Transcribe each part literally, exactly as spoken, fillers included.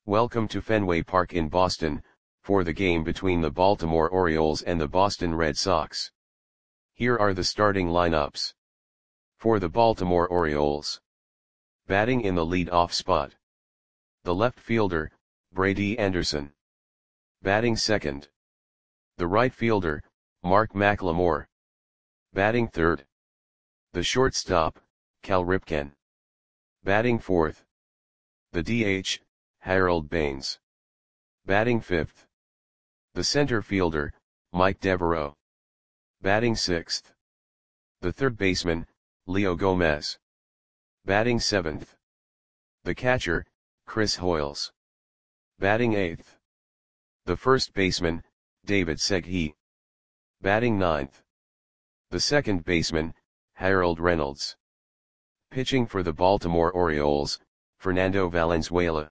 Welcome to Fenway Park in Boston, for the game between the Baltimore Orioles and the Boston Red Sox. Here are the starting lineups. For the Baltimore Orioles. Batting in the lead-off spot. The left fielder, Brady Anderson. Batting second. The right fielder, Mark McLemore. Batting third. The shortstop, Cal Ripken. Batting fourth. The D H, Harold Baines. Batting fifth. The center fielder, Mike Devereaux. Batting sixth. The third baseman, Leo Gomez. Batting seventh. The catcher, Chris Hoiles. Batting eighth. The first baseman, David Segui. Batting ninth. The second baseman, Harold Reynolds. Pitching for the Baltimore Orioles, Fernando Valenzuela.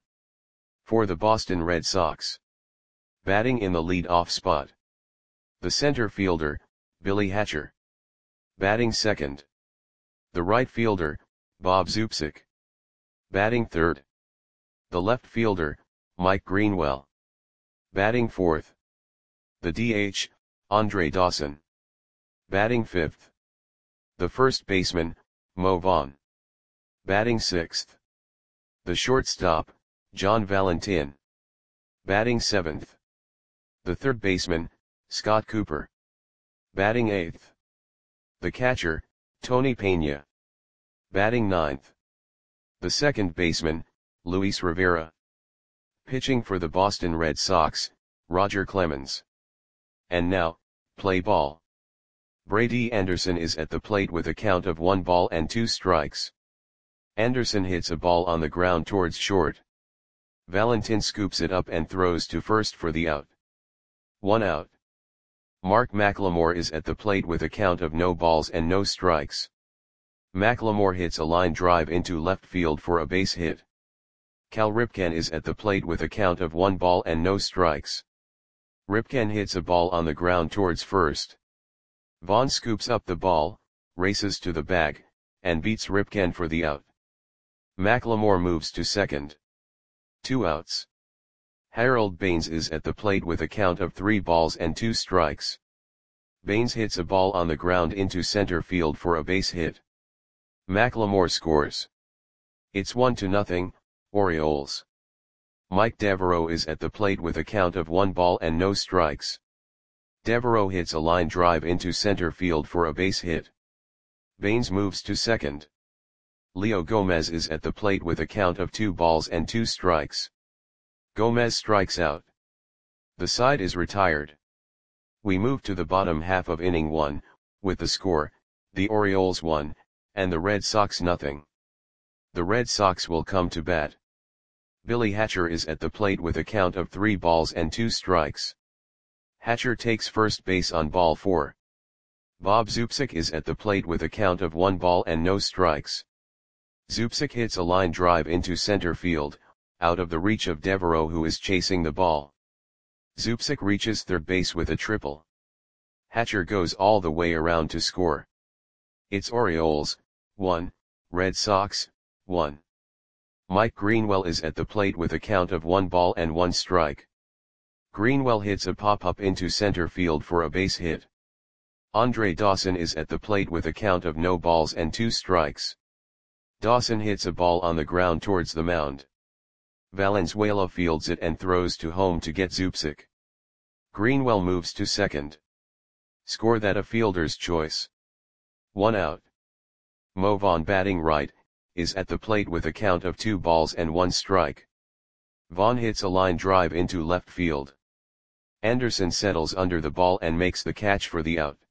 For the Boston Red Sox. Batting in the lead-off spot. The center fielder, Billy Hatcher. Batting second. The right fielder, Bob Zubcic. Batting third. The left fielder, Mike Greenwell. Batting fourth. The D H, Andre Dawson. Batting fifth. The first baseman, Mo Vaughn. Batting sixth. The shortstop, John Valentin. Batting seventh. The third baseman, Scott Cooper. Batting eighth. The catcher, Tony Pena. Batting ninth. The second baseman, Luis Rivera. Pitching for the Boston Red Sox, Roger Clemens. And now, play ball. Brady Anderson is at the plate with a count of one ball and two strikes. Anderson hits a ball on the ground towards short. Valentin scoops it up and throws to first for the out. One out. Mark McLemore is at the plate with a count of no balls and no strikes. McLemore hits a line drive into left field for a base hit. Cal Ripken is at the plate with a count of one ball and no strikes. Ripken hits a ball on the ground towards first. Vaughn scoops up the ball, races to the bag, and beats Ripken for the out. McLemore moves to second. Two outs. Harold Baines is at the plate with a count of three balls and two strikes. Baines hits a ball on the ground into center field for a base hit. McLemore scores. It's one to nothing, Orioles. Mike Devereaux is at the plate with a count of one ball and no strikes. Devereaux hits a line drive into center field for a base hit. Baines moves to second. Leo Gomez is at the plate with a count of two balls and two strikes. Gomez strikes out. The side is retired. We move to the bottom half of inning one, with the score, the Orioles one, and the Red Sox nothing. The Red Sox will come to bat. Billy Hatcher is at the plate with a count of three balls and two strikes. Hatcher takes first base on ball four. Bob Zubcic is at the plate with a count of one ball and no strikes. Zubcic hits a line drive into center field, out of the reach of Devereaux who is chasing the ball. Zubcic reaches third base with a triple. Hatcher goes all the way around to score. It's Orioles, one, Red Sox, one. Mike Greenwell is at the plate with a count of one ball and one strike. Greenwell hits a pop-up into center field for a base hit. Andre Dawson is at the plate with a count of no balls and two strikes. Dawson hits a ball on the ground towards the mound. Valenzuela fields it and throws to home to get Zubcic. Greenwell moves to second. Score that a fielder's choice. One out. Mo Vaughn batting right, is at the plate with a count of two balls and one strike. Vaughn hits a line drive into left field. Anderson settles under the ball and makes the catch for the out.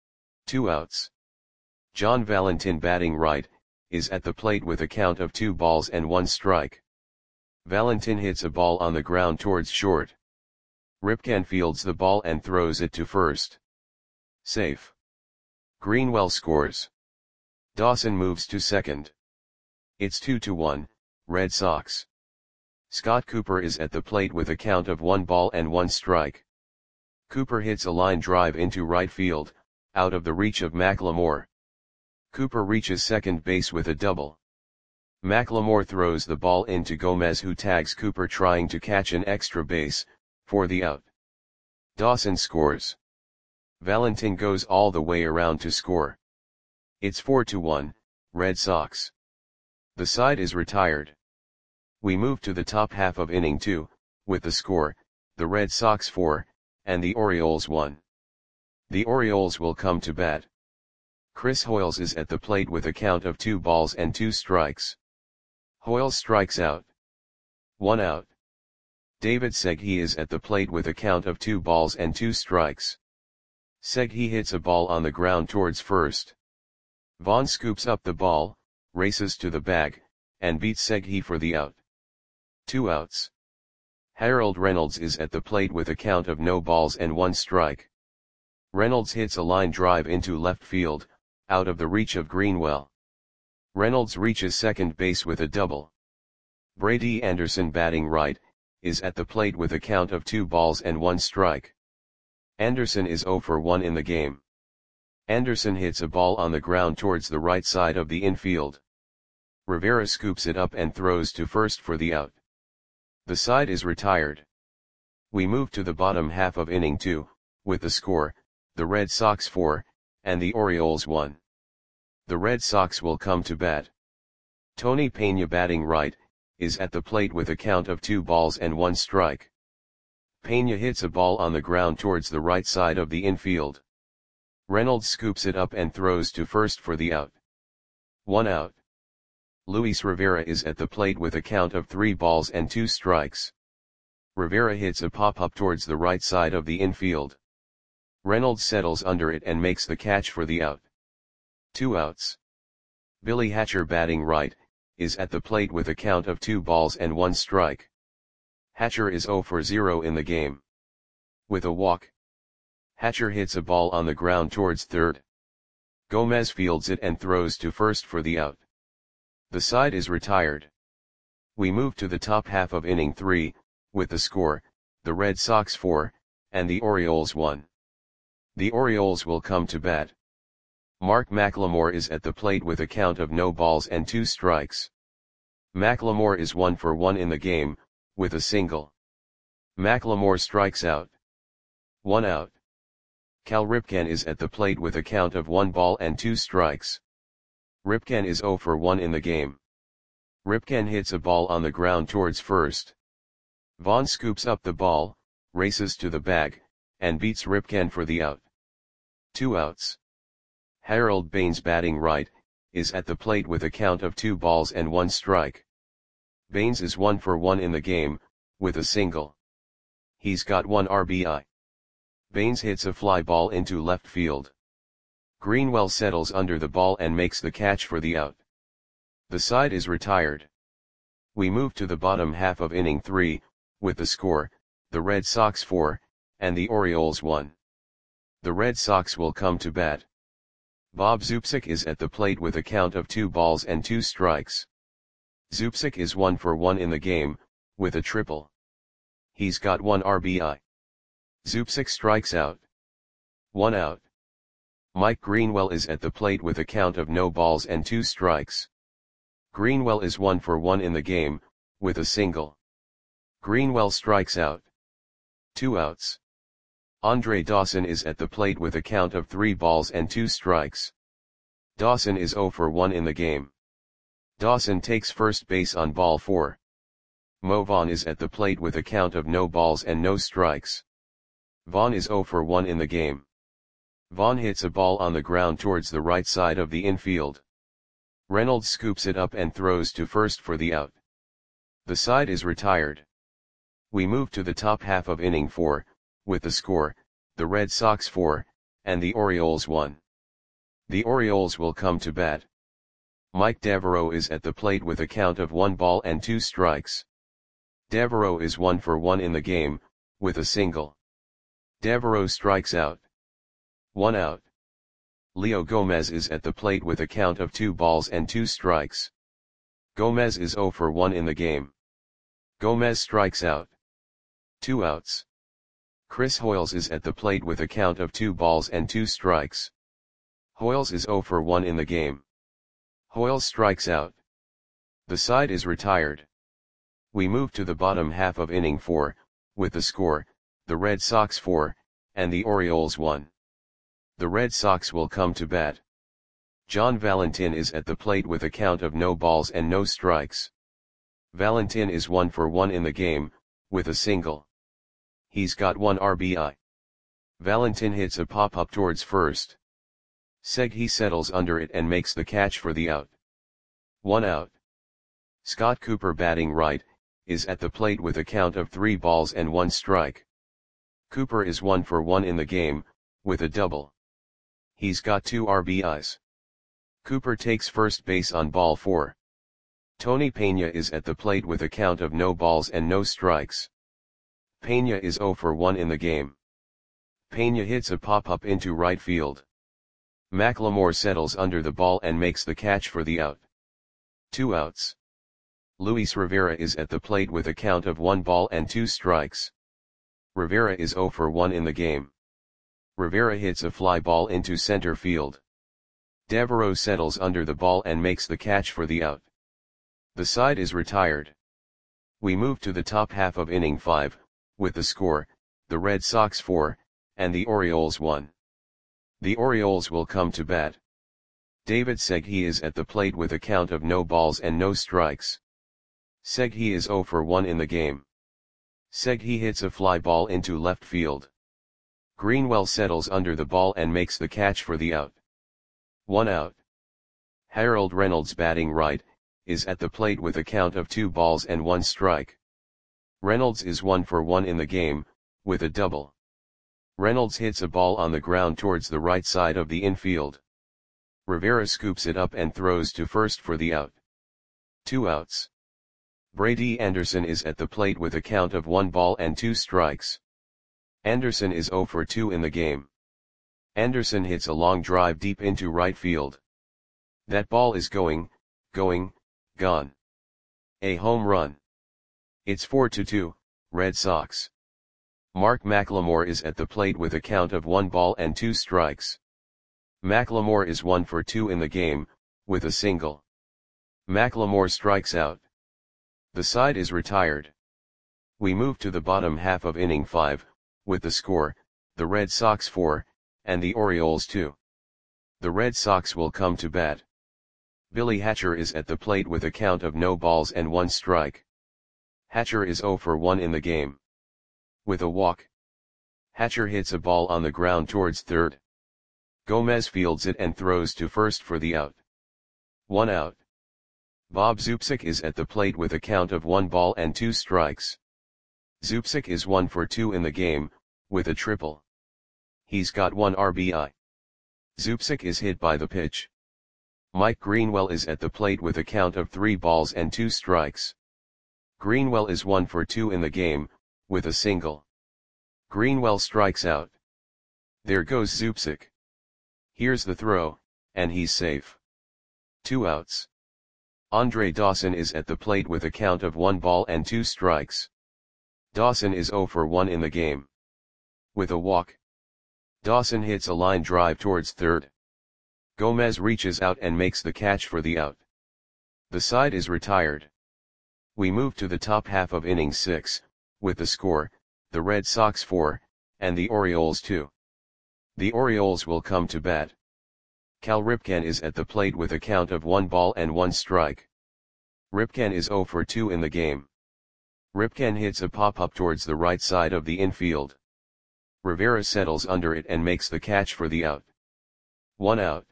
Two outs. John Valentin batting right, is at the plate with a count of two balls and one strike. Valentin hits a ball on the ground towards short. Ripken fields the ball and throws it to first. Safe. Greenwell scores. Dawson moves to second. It's two to one, Red Sox. Scott Cooper is at the plate with a count of one ball and one strike. Cooper hits a line drive into right field, out of the reach of McLemore. Cooper reaches second base with a double. McLemore throws the ball into Gomez, who tags Cooper trying to catch an extra base, for the out. Dawson scores. Valentin goes all the way around to score. It's four to one, Red Sox. The side is retired. We move to the top half of inning two, with the score, the Red Sox four, and the Orioles one. The Orioles will come to bat. Chris Hoiles is at the plate with a count of two balls and two strikes. Hoiles strikes out. One out. David Segui is at the plate with a count of two balls and two strikes. Segui hits a ball on the ground towards first. Vaughn scoops up the ball, races to the bag, and beats Segui for the out. Two outs. Harold Reynolds is at the plate with a count of no balls and one strike. Reynolds hits a line drive into left field, out of the reach of Greenwell. Reynolds reaches second base with a double. Brady Anderson, batting right, is at the plate with a count of two balls and one strike. Anderson is zero for one in the game. Anderson hits a ball on the ground towards the right side of the infield. Rivera scoops it up and throws to first for the out. The side is retired. We move to the bottom half of inning two, with the score, the Red Sox four, and the Orioles one. The Red Sox will come to bat. Tony Peña, batting right, is at the plate with a count of two balls and one strike. Peña hits a ball on the ground towards the right side of the infield. Reynolds scoops it up and throws to first for the out. One out. Luis Rivera is at the plate with a count of three balls and two strikes. Rivera hits a pop-up towards the right side of the infield. Reynolds settles under it and makes the catch for the out. Two outs. Billy Hatcher, batting right, is at the plate with a count of two balls and one strike. Hatcher is zero for zero in the game. With a walk. Hatcher hits a ball on the ground towards third. Gomez fields it and throws to first for the out. The side is retired. We move to the top half of inning three, with the score, the Red Sox four, and the Orioles one. The Orioles will come to bat. Mark McLemore is at the plate with a count of no balls and two strikes. McLemore is one for one in the game, with a single. McLemore strikes out. One out. Cal Ripken is at the plate with a count of one ball and two strikes. Ripken is zero for one in the game. Ripken hits a ball on the ground towards first. Vaughn scoops up the ball, races to the bag, and beats Ripken for the out. Two outs. Harold Baines, batting right, is at the plate with a count of two balls and one strike. Baines is one for one in the game, with a single. He's got one R B I. Baines hits a fly ball into left field. Greenwell settles under the ball and makes the catch for the out. The side is retired. We move to the bottom half of inning three, with the score, the Red Sox four, and the Orioles one. The Red Sox will come to bat. Bob Zupsik is at the plate with a count of two balls and two strikes. Zupsik is one for one in the game, with a triple. He's got one R B I. Zupsik strikes out. One out. Mike Greenwell is at the plate with a count of no balls and two strikes. Greenwell is one for one in the game, with a single. Greenwell strikes out. Two outs. Andre Dawson is at the plate with a count of three balls and two strikes. Dawson is zero for one in the game. Dawson takes first base on ball four. Mo Vaughn is at the plate with a count of no balls and no strikes. Vaughn is zero for one in the game. Vaughn hits a ball on the ground towards the right side of the infield. Reynolds scoops it up and throws to first for the out. The side is retired. We move to the top half of inning four, with the score, the Red Sox four, and the Orioles one. The Orioles will come to bat. Mike Devereaux is at the plate with a count of one ball and two strikes. Devereaux is one for one in the game, with a single. Devereaux strikes out. One out. Leo Gomez is at the plate with a count of two balls and two strikes. Gomez is zero for one in the game. Gomez strikes out. Two outs. Chris Hoiles is at the plate with a count of two balls and two strikes. Hoiles is zero for one in the game. Hoiles strikes out. The side is retired. We move to the bottom half of inning four, with the score, the Red Sox four, and the Orioles one. The Red Sox will come to bat. John Valentin is at the plate with a count of no balls and no strikes. Valentin is one for one in the game, with a single. He's got one R B I. Valentin hits a pop-up towards first. Segui settles under it and makes the catch for the out. One out. Scott Cooper, batting right, is at the plate with a count of three balls and one strike. Cooper is one for one in the game, with a double. He's got two R B Is. Cooper takes first base on ball four. Tony Peña is at the plate with a count of no balls and no strikes. Peña is zero for one in the game. Peña hits a pop-up into right field. McLemore settles under the ball and makes the catch for the out. Two outs. Luis Rivera is at the plate with a count of one ball and two strikes. Rivera is zero for one in the game. Rivera hits a fly ball into center field. Devereaux settles under the ball and makes the catch for the out. The side is retired. We move to the top half of inning five, with the score, the Red Sox four, and the Orioles one. The Orioles will come to bat. David Segui is at the plate with a count of no balls and no strikes. Segui is zero for one in the game. Segui hits a fly ball into left field. Greenwell settles under the ball and makes the catch for the out. One out. Harold Reynolds, batting right, is at the plate with a count of two balls and one strike. Reynolds is one for one in the game, with a double. Reynolds hits a ball on the ground towards the right side of the infield. Rivera scoops it up and throws to first for the out. Two outs. Brady Anderson is at the plate with a count of one ball and two strikes. Anderson is zero for two in the game. Anderson hits a long drive deep into right field. That ball is going, going, gone. A home run. It's four to two, Red Sox. Mark McLemore is at the plate with a count of one ball and two strikes. McLemore is one for two in the game, with a single. McLemore strikes out. The side is retired. We move to the bottom half of inning five, with the score, the Red Sox four, and the Orioles two. The Red Sox will come to bat. Billy Hatcher is at the plate with a count of no balls and one strike. Hatcher is zero for one in the game. With a walk. Hatcher hits a ball on the ground towards third. Gomez fields it and throws to first for the out. One out. Bob Zupsik is at the plate with a count of one ball and two strikes. Zupsik is one for two in the game, with a triple. He's got one R B I. Zupsik is hit by the pitch. Mike Greenwell is at the plate with a count of three balls and two strikes. Greenwell is one for two in the game, with a single. Greenwell strikes out. There goes Zupsik. Here's the throw, and he's safe. Two outs. Andre Dawson is at the plate with a count of one ball and two strikes. Dawson is zero for one in the game. With a walk. Dawson hits a line drive towards third. Gomez reaches out and makes the catch for the out. The side is retired. We move to the top half of inning six, with the score, the Red Sox four, and the Orioles two. The Orioles will come to bat. Cal Ripken is at the plate with a count of one ball and one strike. Ripken is zero for two in the game. Ripken hits a pop-up towards the right side of the infield. Rivera settles under it and makes the catch for the out. One out.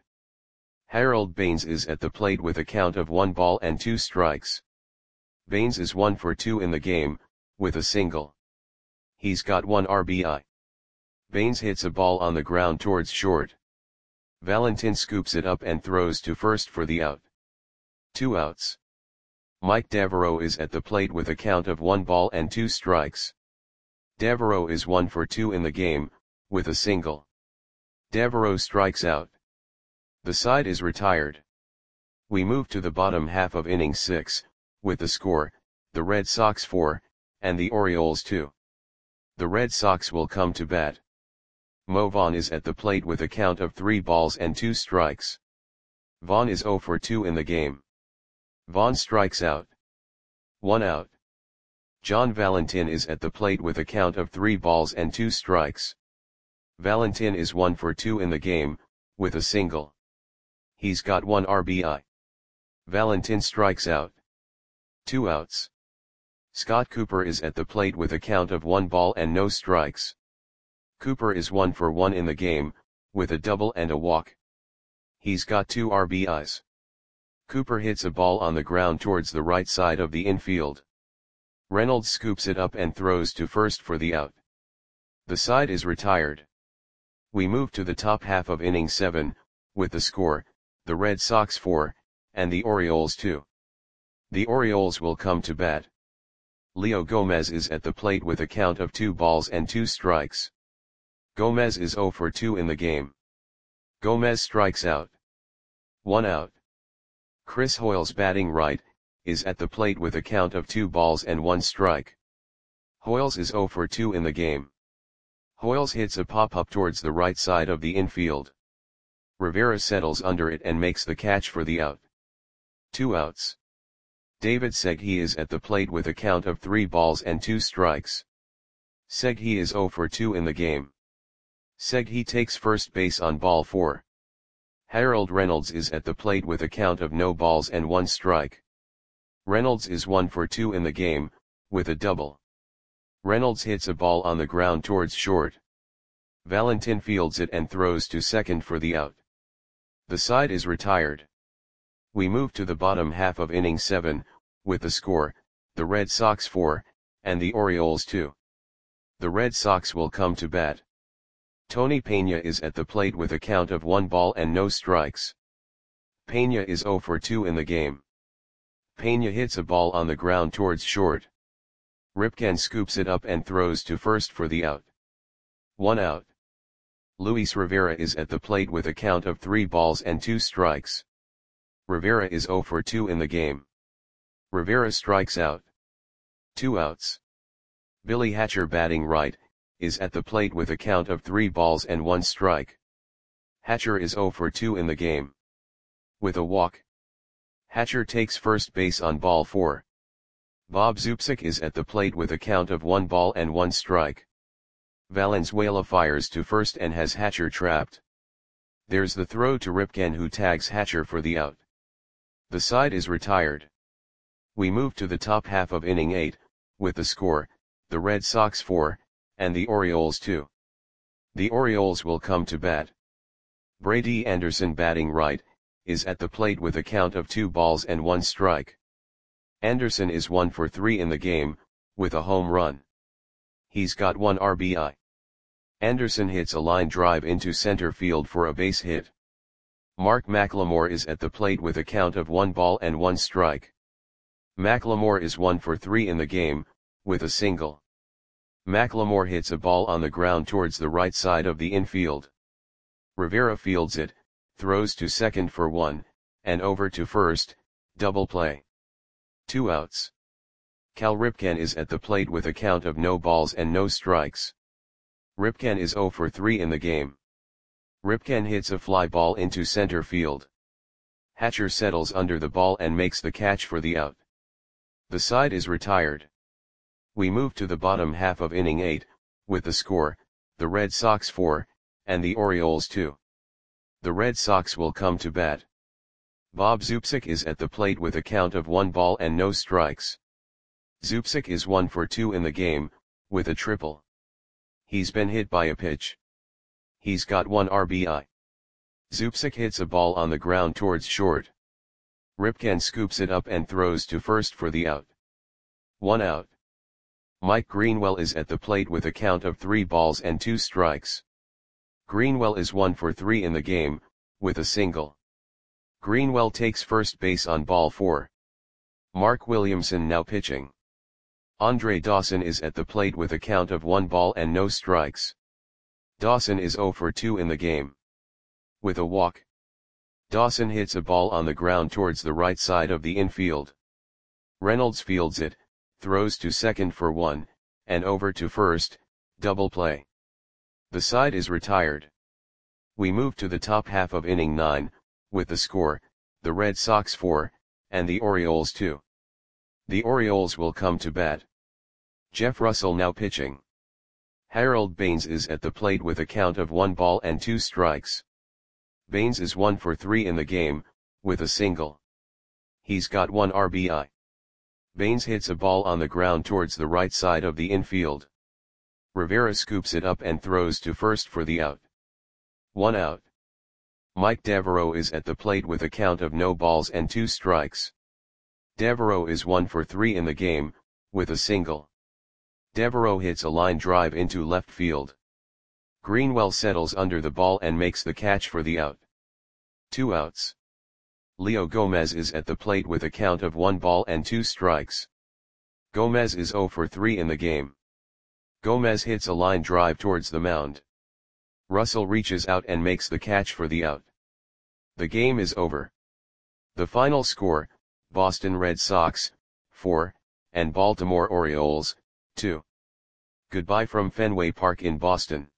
Harold Baines is at the plate with a count of one ball and two strikes. Baines is one for two in the game, with a single. He's got one R B I. Baines hits a ball on the ground towards short. Valentin scoops it up and throws to first for the out. Two outs. Mike Devereaux is at the plate with a count of one ball and two strikes. Devereaux is one for two in the game, with a single. Devereaux strikes out. The side is retired. We move to the bottom half of inning six, with the score, the Red Sox four, and the Orioles two. The Red Sox will come to bat. Mo Vaughn is at the plate with a count of three balls and two strikes. Vaughn is zero for two in the game. Vaughn strikes out. One out. John Valentin is at the plate with a count of three balls and two strikes. Valentin is one for two in the game, with a single. He's got one R B I. Valentin strikes out. Two outs. Scott Cooper is at the plate with a count of one ball and no strikes. Cooper is one for one in the game, with a double and a walk. He's got two R B Is. Cooper hits a ball on the ground towards the right side of the infield. Reynolds scoops it up and throws to first for the out. The side is retired. We move to the top half of inning seven, with the score, the Red Sox four, and the Orioles two. The Orioles will come to bat. Leo Gomez is at the plate with a count of two balls and two strikes. Gomez is zero for two in the game. Gomez strikes out. One out. Chris Hoiles, batting right, is at the plate with a count of two balls and one strike. Hoiles is zero for two in the game. Hoiles hits a pop-up towards the right side of the infield. Rivera settles under it and makes the catch for the out. Two outs. David Segui is at the plate with a count of three balls and two strikes. Segui is zero for two in the game. Segui takes first base on ball four. Harold Reynolds is at the plate with a count of no balls and one strike. Reynolds is one for two in the game, with a double. Reynolds hits a ball on the ground towards short. Valentin fields it and throws to second for the out. The side is retired. We move to the bottom half of inning seven, with the score, the Red Sox four, and the Orioles two. The Red Sox will come to bat. Tony Peña is at the plate with a count of one ball and no strikes. Peña is zero for two in the game. Peña hits a ball on the ground towards short. Ripken scoops it up and throws to first for the out. One out. Luis Rivera is at the plate with a count of three balls and two strikes. Rivera is zero for two in the game. Rivera strikes out. Two outs. Billy Hatcher, batting right, is at the plate with a count of three balls and one strike. Hatcher is zero for two in the game. With a walk. Hatcher takes first base on ball four. Bob Zupsik is at the plate with a count of one ball and one strike. Valenzuela fires to first and has Hatcher trapped. There's the throw to Ripken, who tags Hatcher for the out. The side is retired. We move to the top half of inning eight, with the score, the Red Sox four, and the Orioles two. The Orioles will come to bat. Brady Anderson, batting right, is at the plate with a count of two balls and one strike. Anderson is one for three in the game, with a home run. He's got one R B I. Anderson hits a line drive into center field for a base hit. Mark McLemore is at the plate with a count of one ball and one strike. McLemore is one for three in the game, with a single. McLemore hits a ball on the ground towards the right side of the infield. Rivera fields it, throws to second for one, and over to first, double play. Two outs. Cal Ripken is at the plate with a count of no balls and no strikes. Ripken is zero for three in the game. Ripken hits a fly ball into center field. Hatcher settles under the ball and makes the catch for the out. The side is retired. We move to the bottom half of inning eight, with the score, the Red Sox four, and the Orioles two. The Red Sox will come to bat. Bob Zupsik is at the plate with a count of one ball and no strikes. Zupsik is one for two in the game, with a triple. He's been hit by a pitch. He's got one R B I. Zupsik hits a ball on the ground towards short. Ripken scoops it up and throws to first for the out. One out. Mike Greenwell is at the plate with a count of three balls and two strikes. Greenwell is one for three in the game, with a single. Greenwell takes first base on ball four. Mark Williamson now pitching. Andre Dawson is at the plate with a count of one ball and no strikes. Dawson is zero for two in the game. With a walk. Dawson hits a ball on the ground towards the right side of the infield. Reynolds fields it, throws to second for one, and over to first, double play. The side is retired. We move to the top half of inning nine, with the score, the Red Sox four, and the Orioles too. The Orioles will come to bat. Jeff Russell now pitching. Harold Baines is at the plate with a count of one ball and two strikes. Baines is one for three in the game, with a single. He's got one R B I. Baines hits a ball on the ground towards the right side of the infield. Rivera scoops it up and throws to first for the out. One out. Mike Devereaux is at the plate with a count of no balls and two strikes. Devereaux is one for three in the game, with a single. Devereaux hits a line drive into left field. Greenwell settles under the ball and makes the catch for the out. Two outs. Leo Gomez is at the plate with a count of one ball and two strikes. Gomez is zero for three in the game. Gomez hits a line drive towards the mound. Russell reaches out and makes the catch for the out. The game is over. The final score, Boston Red Sox, four, and Baltimore Orioles, two. Goodbye from Fenway Park in Boston.